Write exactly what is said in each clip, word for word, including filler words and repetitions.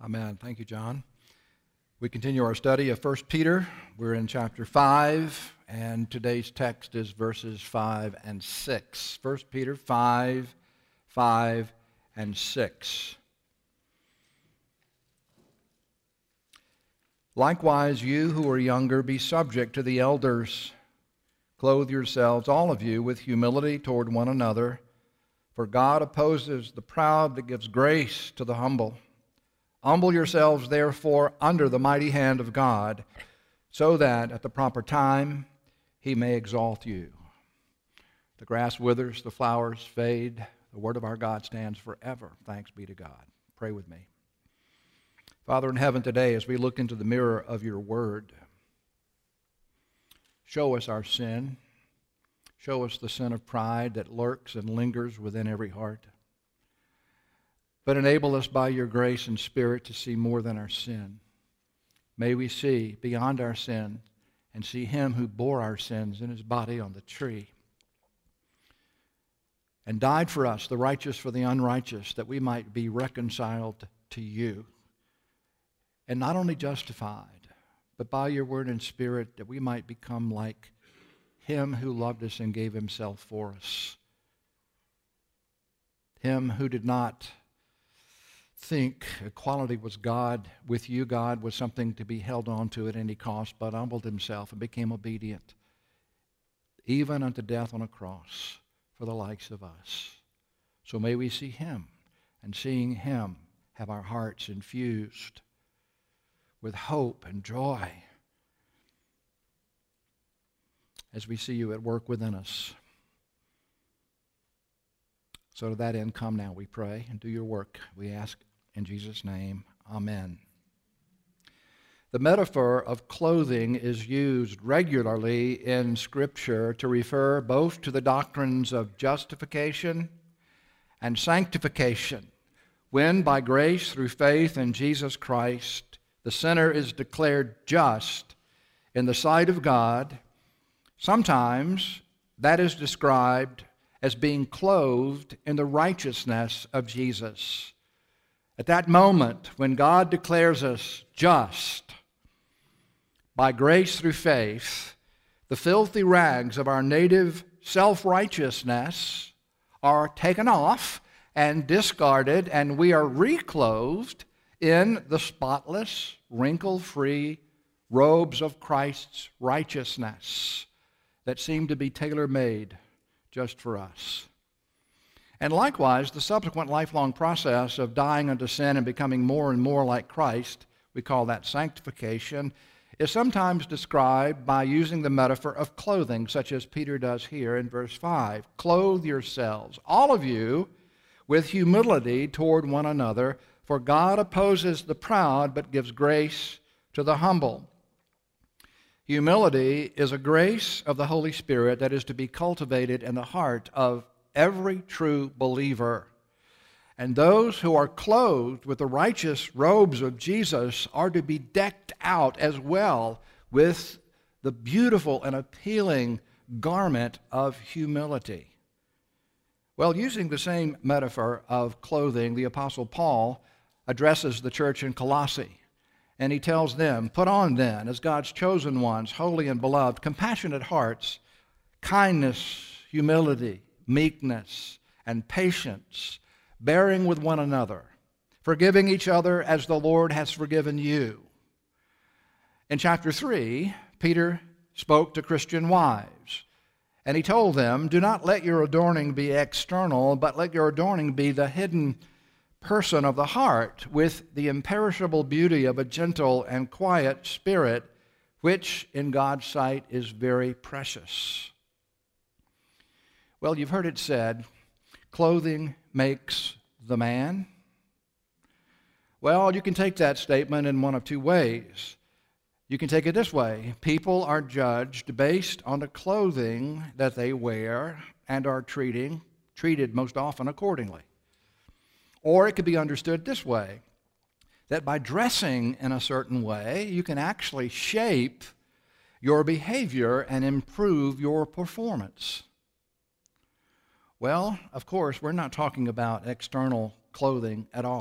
Amen. Thank you, John. We continue our study of First Peter. We're in chapter five, and today's text is verses five and six. First Peter five, five, and six. Likewise, you who are younger, be subject to the elders. Clothe yourselves, all of you, with humility toward one another, for God opposes the proud but gives grace to the humble. Humble yourselves, therefore, under the mighty hand of God, so that at the proper time he may exalt you. The grass withers, the flowers fade. The word of our God stands forever. Thanks be to God. Pray with me. Father in heaven, today as we look into the mirror of your word, show us our sin. Show us the sin of pride that lurks and lingers within every heart. But enable us by your grace and Spirit to see more than our sin. May we see beyond our sin and see him who bore our sins in his body on the tree and died for us, the righteous for the unrighteous, that we might be reconciled to you. And not only justified, but by your word and Spirit that we might become like him who loved us and gave himself for us. Him who did not think equality was God, with you, God, was something to be held on to at any cost, but humbled himself and became obedient, even unto death on a cross for the likes of us. So may we see him, and seeing him, have our hearts infused with hope and joy as we see you at work within us. So to that end, come now, we pray, and do your work. We ask in Jesus' name, amen. The metaphor of clothing is used regularly in Scripture to refer both to the doctrines of justification and sanctification, when by grace through faith in Jesus Christ, the sinner is declared just in the sight of God. Sometimes that is described as being clothed in the righteousness of Jesus. At that moment, when God declares us just by grace through faith, the filthy rags of our native self-righteousness are taken off and discarded, and we are reclothed in the spotless, wrinkle-free robes of Christ's righteousness that seem to be tailor-made just for us. And likewise, the subsequent lifelong process of dying unto sin and becoming more and more like Christ, we call that sanctification, is sometimes described by using the metaphor of clothing, such as Peter does here in verse five. Clothe yourselves, all of you, with humility toward one another, for God opposes the proud but gives grace to the humble. Humility is a grace of the Holy Spirit that is to be cultivated in the heart of every true believer. And those who are clothed with the righteous robes of Jesus are to be decked out as well with the beautiful and appealing garment of humility. Well, using the same metaphor of clothing, the Apostle Paul addresses the church in Colossae. And he tells them, put on then, as God's chosen ones, holy and beloved, compassionate hearts, kindness, humility, meekness, and patience, bearing with one another, forgiving each other as the Lord has forgiven you. In chapter three, Peter spoke to Christian wives, and he told them, do not let your adorning be external, but let your adorning be the hidden person of the heart, with the imperishable beauty of a gentle and quiet spirit, which in God's sight is very precious. Well, you've heard it said, clothing makes the man. Well, you can take that statement in one of two ways. You can take it this way. People are judged based on the clothing that they wear and are treating, treated most often accordingly. Or it could be understood this way, that by dressing in a certain way, you can actually shape your behavior and improve your performance. Well, of course, we're not talking about external clothing at all.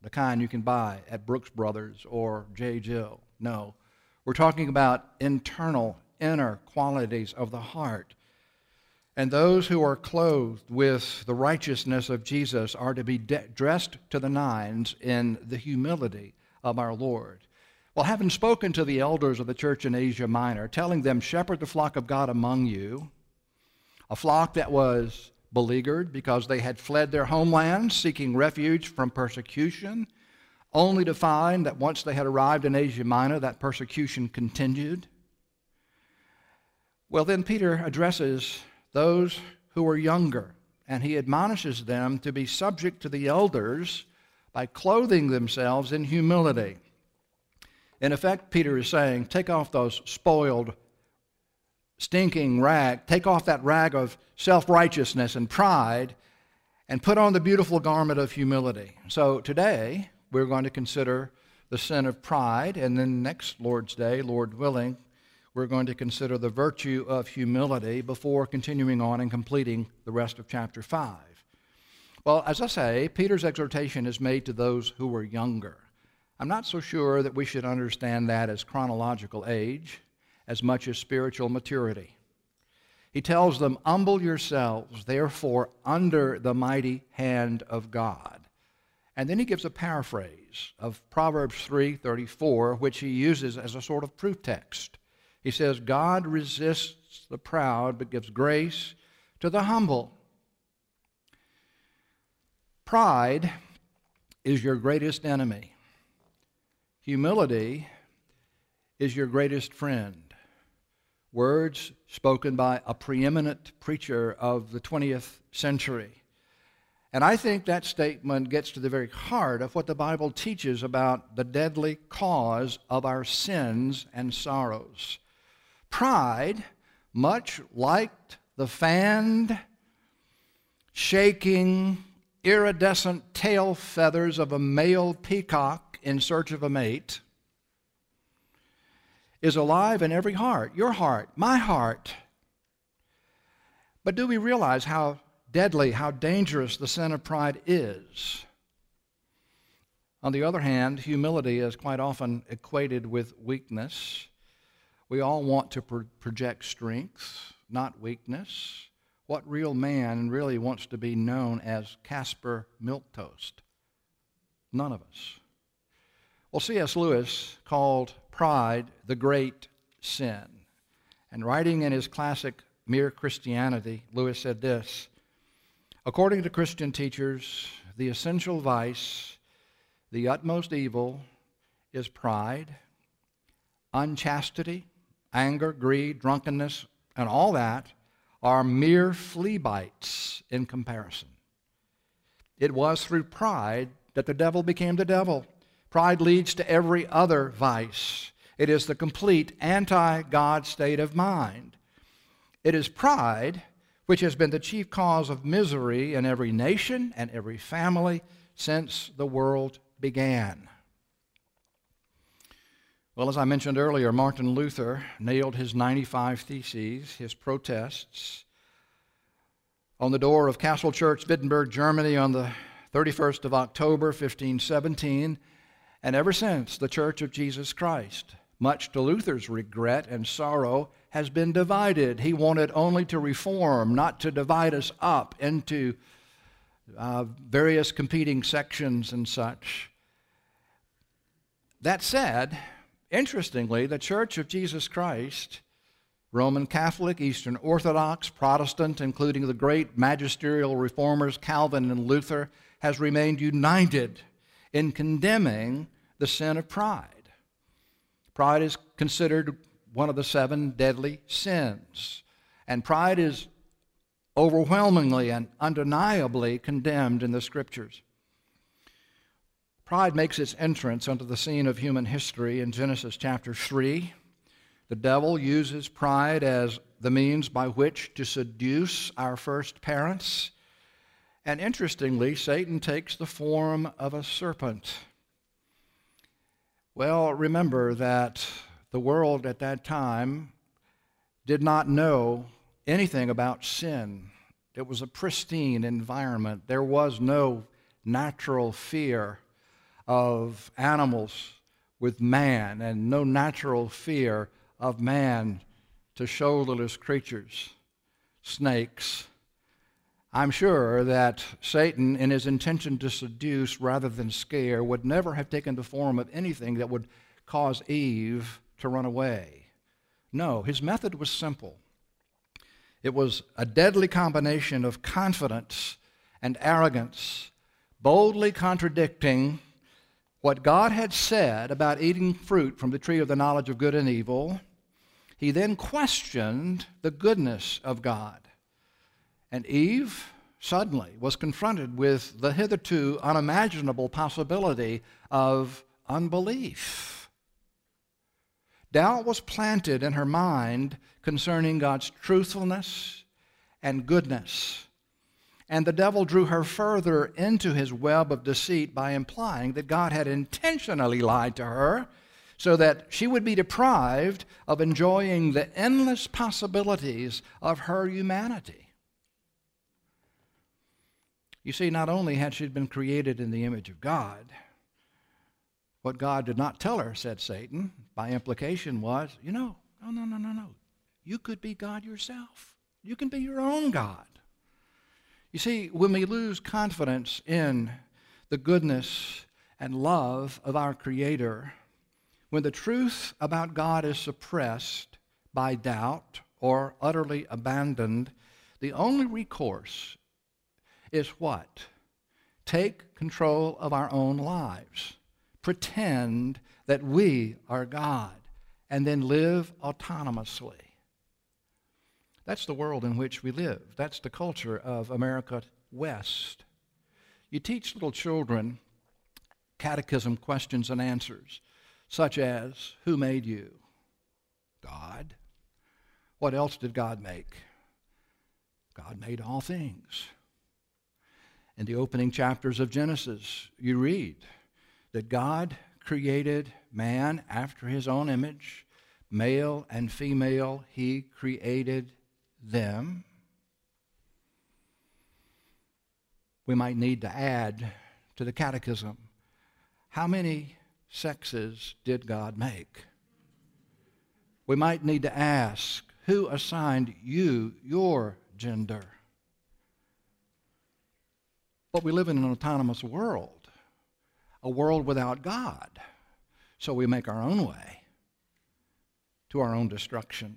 the kind you can buy at Brooks Brothers or J. Jill. No, we're talking about internal, inner qualities of the heart. And those who are clothed with the righteousness of Jesus are to be de- dressed to the nines in the humility of our Lord. Well, having spoken to the elders of the church in Asia Minor, telling them, shepherd the flock of God among you, a flock that was beleaguered because they had fled their homelands, seeking refuge from persecution, only to find that once they had arrived in Asia Minor, that persecution continued. Well, then Peter addresses those who are younger, and he admonishes them to be subject to the elders by clothing themselves in humility. In effect, Peter is saying, take off those spoiled, stinking rag, take off that rag of self-righteousness and pride, and put on the beautiful garment of humility. So today, we're going to consider the sin of pride, and then next Lord's Day, Lord willing, we're going to consider the virtue of humility before continuing on and completing the rest of chapter five. Well, as I say, Peter's exhortation is made to those who were younger. I'm not so sure that we should understand that as chronological age as much as spiritual maturity. He tells them, humble yourselves, therefore, under the mighty hand of God. And then he gives a paraphrase of Proverbs three thirty-four, which he uses as a sort of proof text. He says, God resists the proud, but gives grace to the humble. Pride is your greatest enemy. Humility is your greatest friend. Words spoken by a preeminent preacher of the twentieth century. And I think that statement gets to the very heart of what the Bible teaches about the deadly cause of our sins and sorrows. Pride, much like the fanned, shaking, iridescent tail feathers of a male peacock in search of a mate, is alive in every heart, your heart, my heart. But do we realize how deadly, how dangerous the sin of pride is? On the other hand, humility is quite often equated with weakness. We all want to pro- project strength, not weakness. What real man really wants to be known as Casper Milquetoast? None of us. Well, C S Lewis called pride the great sin. And writing in his classic Mere Christianity, Lewis said this, according to Christian teachers, the essential vice, the utmost evil, is pride, unchastity, anger, greed, drunkenness, and all that are mere flea bites in comparison. It was through pride that the devil became the devil. Pride leads to every other vice. It is the complete anti-God state of mind. It is pride which has been the chief cause of misery in every nation and every family since the world began. Well, as I mentioned earlier, Martin Luther nailed his ninety-five Theses, his protests, on the door of Castle Church, Wittenberg, Germany, on the thirty-first of October, fifteen seventeen, and ever since, the Church of Jesus Christ, much to Luther's regret and sorrow, has been divided. He wanted only to reform, not to divide us up into uh, various competing sections and such. That said, interestingly, the Church of Jesus Christ, Roman Catholic, Eastern Orthodox, Protestant, including the great magisterial reformers Calvin and Luther, has remained united in condemning the sin of pride. Pride is considered one of the seven deadly sins, and pride is overwhelmingly and undeniably condemned in the Scriptures. Pride makes its entrance onto the scene of human history in Genesis chapter three. The devil uses pride as the means by which to seduce our first parents. And interestingly, Satan takes the form of a serpent. Well, remember that the world at that time did not know anything about sin. It was a pristine environment. There was no natural fear of animals with man and no natural fear of man to shoulderless creatures, snakes. I'm sure that Satan, in his intention to seduce rather than scare, would never have taken the form of anything that would cause Eve to run away. No, his method was simple. It was a deadly combination of confidence and arrogance, boldly contradicting what God had said about eating fruit from the tree of the knowledge of good and evil. He then questioned the goodness of God. And Eve suddenly was confronted with the hitherto unimaginable possibility of unbelief. Doubt was planted in her mind concerning God's truthfulness and goodness. And the devil drew her further into his web of deceit by implying that God had intentionally lied to her so that she would be deprived of enjoying the endless possibilities of her humanity. You see, not only had she been created in the image of God, what God did not tell her, said Satan, by implication was, you know, no, no, no, no, no. You could be God yourself. You can be your own God. You see, when we lose confidence in the goodness and love of our Creator, when the truth about God is suppressed by doubt or utterly abandoned, the only recourse is what? Take control of our own lives. Pretend that we are God, and then live autonomously. That's the world in which we live. That's the culture of America West. You teach little children catechism questions and answers, such as, who made you? God. What else did God make? God made all things. In the opening chapters of Genesis, you read that God created man after his own image, male and female, he created them. We might need to add to the catechism, how many sexes did God make? We might need to ask, who assigned you your gender? But we live in an autonomous world, a world without God. So we make our own way to our own destruction.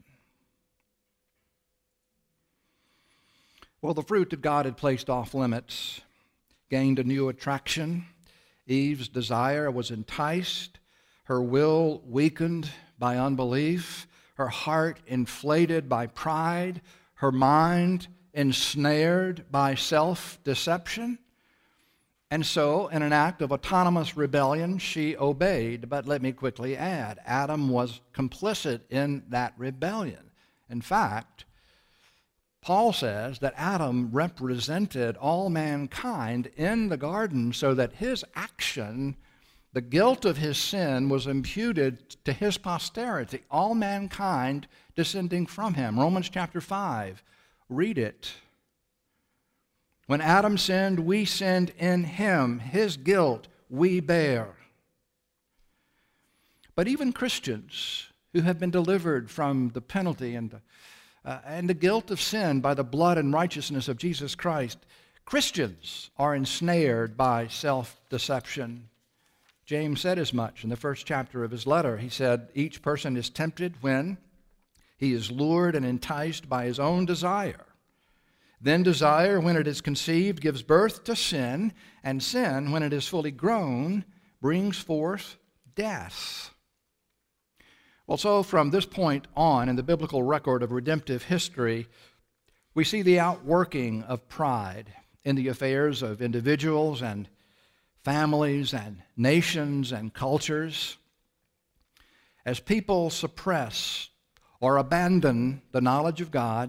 Well, the fruit that God had placed off limits gained a new attraction. Eve's desire was enticed, her will weakened by unbelief, her heart inflated by pride, her mind ensnared by self-deception. And so, in an act of autonomous rebellion, she obeyed. But let me quickly add, Adam was complicit in that rebellion. In fact, Paul says that Adam represented all mankind in the garden so that his action, the guilt of his sin, was imputed to his posterity, all mankind descending from him. Romans chapter five, read it. When Adam sinned, we sinned in him. His guilt we bear. But even Christians who have been delivered from the penalty and the, uh, and the guilt of sin by the blood and righteousness of Jesus Christ, Christians are ensnared by self-deception. James said as much in the first chapter of his letter. He said, each person is tempted when he is lured and enticed by his own desire. Then desire, when it is conceived, gives birth to sin, and sin, when it is fully grown, brings forth death. Well, so from this point on in the biblical record of redemptive history, we see the outworking of pride in the affairs of individuals and families and nations and cultures. As people suppress or abandon the knowledge of God,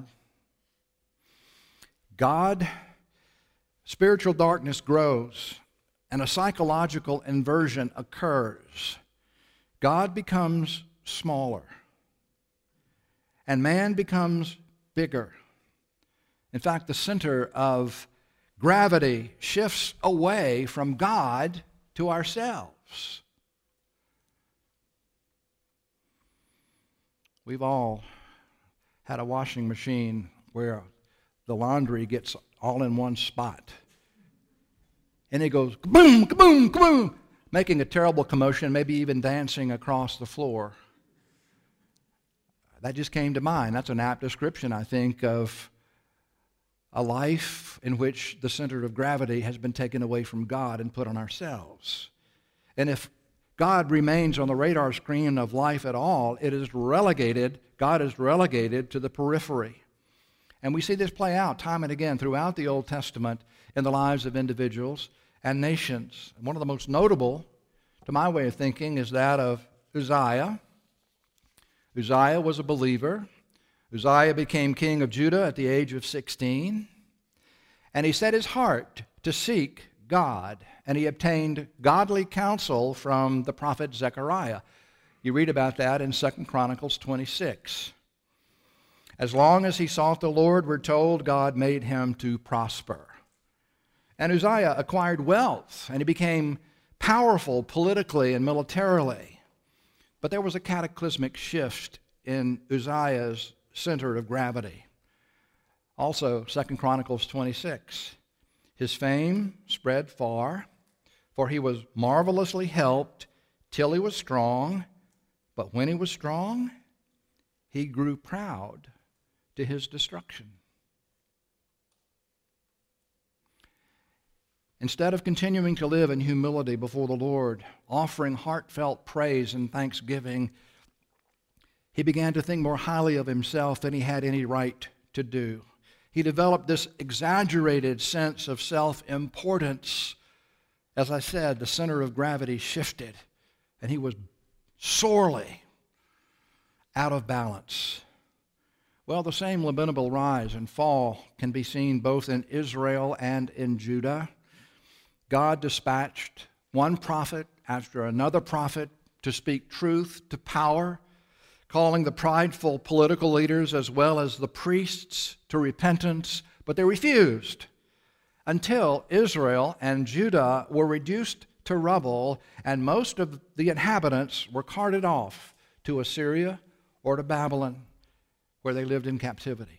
God, spiritual darkness grows, and a psychological inversion occurs. God becomes smaller, and man becomes bigger. In fact, the center of gravity shifts away from God to ourselves. We've all had a washing machine where the laundry gets all in one spot. And it goes kaboom, kaboom, kaboom, making a terrible commotion, maybe even dancing across the floor. That just came to mind. That's an apt description, I think, of a life in which the center of gravity has been taken away from God and put on ourselves. And if God remains on the radar screen of life at all, it is relegated, God is relegated to the periphery. And we see this play out time and again throughout the Old Testament in the lives of individuals and nations. One of the most notable, to my way of thinking, is that of Uzziah. Uzziah was a believer. Uzziah became king of Judah at the age of sixteen. And he set his heart to seek God. And he obtained godly counsel from the prophet Zechariah. You read about that in Second Chronicles twenty-six. As long as he sought the Lord, we're told, God made him to prosper. And Uzziah acquired wealth, and he became powerful politically and militarily. But there was a cataclysmic shift in Uzziah's center of gravity. Also, Second Chronicles twenty-six. His fame spread far, for he was marvelously helped till he was strong. But when he was strong, he grew proud to his destruction. Instead of continuing to live in humility before the Lord, offering heartfelt praise and thanksgiving, he began to think more highly of himself than he had any right to do. He developed this exaggerated sense of self-importance. As I said, the center of gravity shifted, and he was sorely out of balance. Well, the same lamentable rise and fall can be seen both in Israel and in Judah. God dispatched one prophet after another prophet to speak truth to power, calling the prideful political leaders as well as the priests to repentance, but they refused until Israel and Judah were reduced to rubble and most of the inhabitants were carted off to Assyria or to Babylon, where they lived in captivity.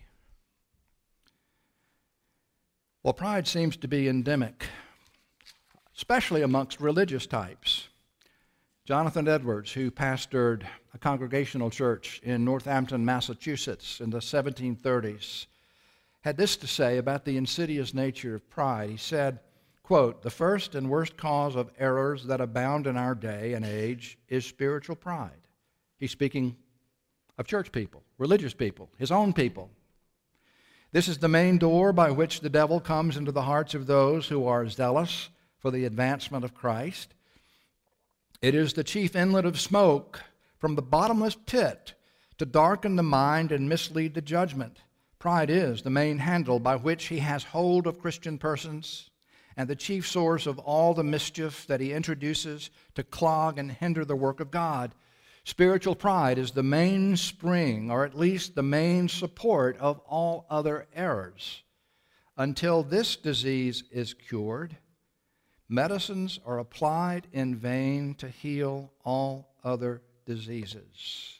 Well, pride seems to be endemic, especially amongst religious types. Jonathan Edwards, who pastored a congregational church in Northampton, Massachusetts in the seventeen thirties, had this to say about the insidious nature of pride. He said, quote, "The first and worst cause of errors that abound in our day and age is spiritual pride." He's speaking of church people, religious people, his own people. "This is the main door by which the devil comes into the hearts of those who are zealous for the advancement of Christ. It is the chief inlet of smoke from the bottomless pit to darken the mind and mislead the judgment. Pride is the main handle by which he has hold of Christian persons and the chief source of all the mischief that he introduces to clog and hinder the work of God. Spiritual pride is the main spring, or at least the main support of all other errors. Until this disease is cured, medicines are applied in vain to heal all other diseases."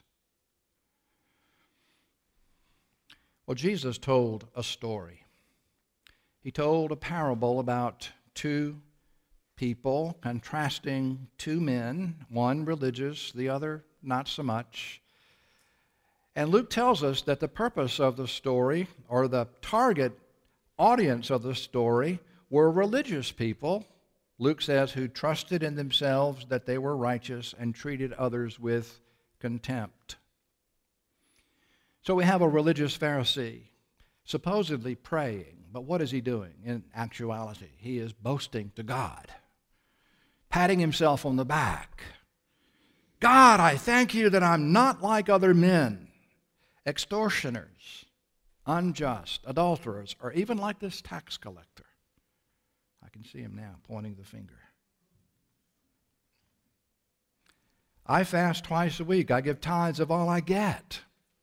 Well, Jesus told a story. He told a parable about two people contrasting two men, one religious, the other not so much. And Luke tells us that the purpose of the story, or the target audience of the story, were religious people, Luke says, who trusted in themselves that they were righteous and treated others with contempt. So we have a religious Pharisee supposedly praying, but what is he doing in actuality? He is boasting to God, patting himself on the back. "God, I thank you that I'm not like other men, extortioners, unjust, adulterers, or even like this tax collector." I can see him now pointing the finger. "I fast twice a week. I give tithes of all I get."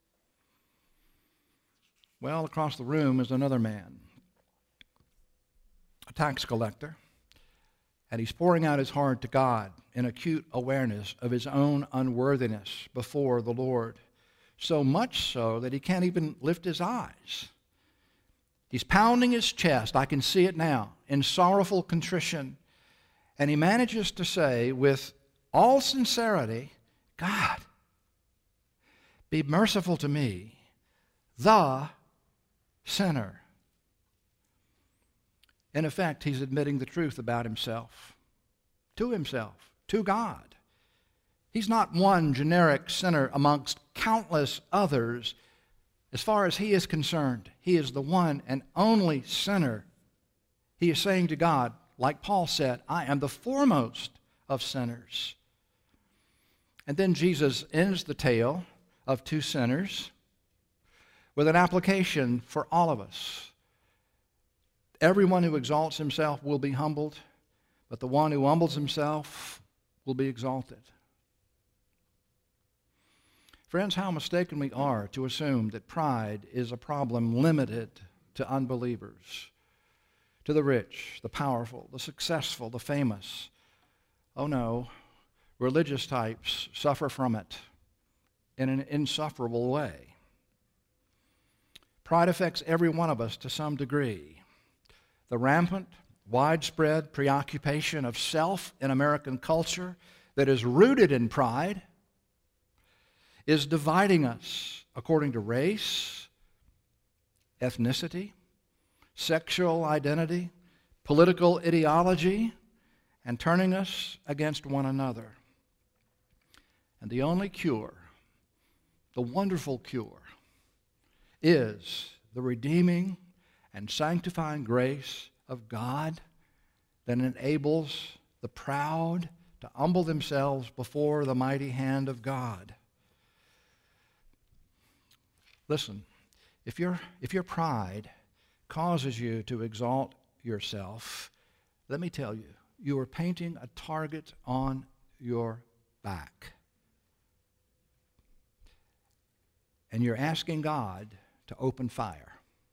Well, across the room is another man, a tax collector, And he's pouring out his heart to God in acute awareness of his own unworthiness before the Lord. So much so that he can't even lift his eyes. He's pounding his chest, I can see it now, in sorrowful contrition. And he manages to say with all sincerity, God, be merciful to me, the sinner. In effect, he's admitting the truth about himself, to himself, to God. He's not one generic sinner amongst countless others. As far as he is concerned, he is the one and only sinner. He is saying to God, like Paul said, I am the foremost of sinners. And then Jesus ends the tale of two sinners with an application for all of us. Everyone who exalts himself will be humbled, but the one who humbles himself will be exalted. Friends, how mistaken we are to assume that pride is a problem limited to unbelievers, to the rich, the powerful, the successful, the famous. Oh no, religious types suffer from it in an insufferable way. Pride affects every one of us to some degree. The rampant, widespread preoccupation of self in American culture that is rooted in pride is dividing us according to race, ethnicity, sexual identity, political ideology, and turning us against one another. And the only cure, the wonderful cure, is the redeeming and sanctifying grace of God that enables the proud to humble themselves before the mighty hand of God. Listen, if your, if your pride causes you to exalt yourself, let me tell you, you are painting a target on your back. And you're asking God to open fire.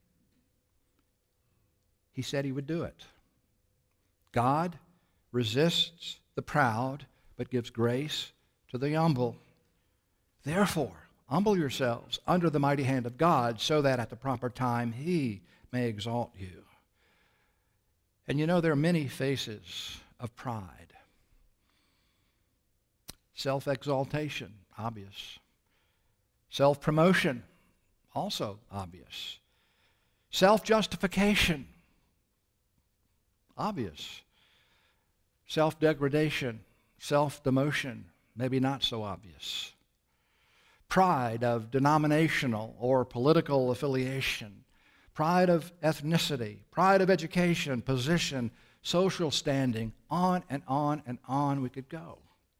He said he would do it. God resists the proud, but gives grace to the humble. Therefore, humble yourselves under the mighty hand of God, so that at the proper time he may exalt you. And you know, there are many faces of pride. Self-exaltation, obvious. Self-promotion, also obvious. Self-justification, obvious. Self-degradation, self-demotion, maybe not so obvious. Pride of denominational or political affiliation, pride of ethnicity, pride of education, position, social standing, on and on and on we could go.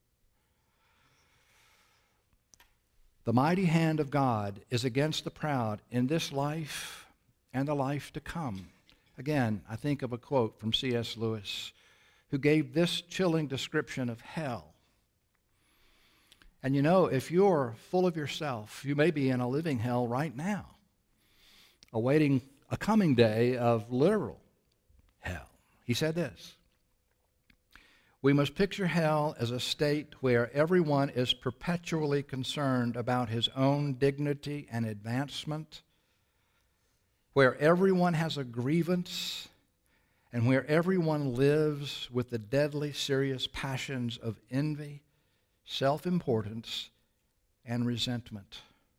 The mighty hand of God is against the proud in this life and the life to come. Again, I think of a quote from C S Lewis, who gave this chilling description of hell. And you know, if you're full of yourself, you may be in a living hell right now, awaiting a coming day of literal hell. He said this: we must picture hell as a state where everyone is perpetually concerned about his own dignity and advancement, where everyone has a grievance, and where everyone lives with the deadly serious passions of envy, self-importance, and resentment.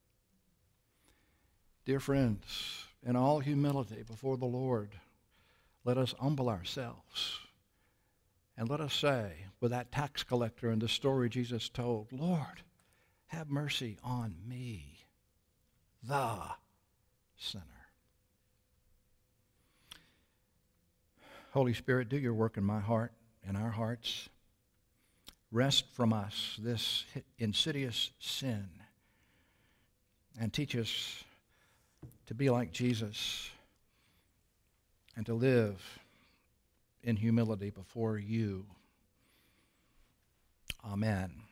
Dear friends, in all humility before the Lord, let us humble ourselves. And let us say, with that tax collector in the story Jesus told, Lord, have mercy on me, the sinner. Holy Spirit, do your work in my heart and our hearts. Wrest from us this insidious sin and teach us to be like Jesus and to live in humility before you. Amen.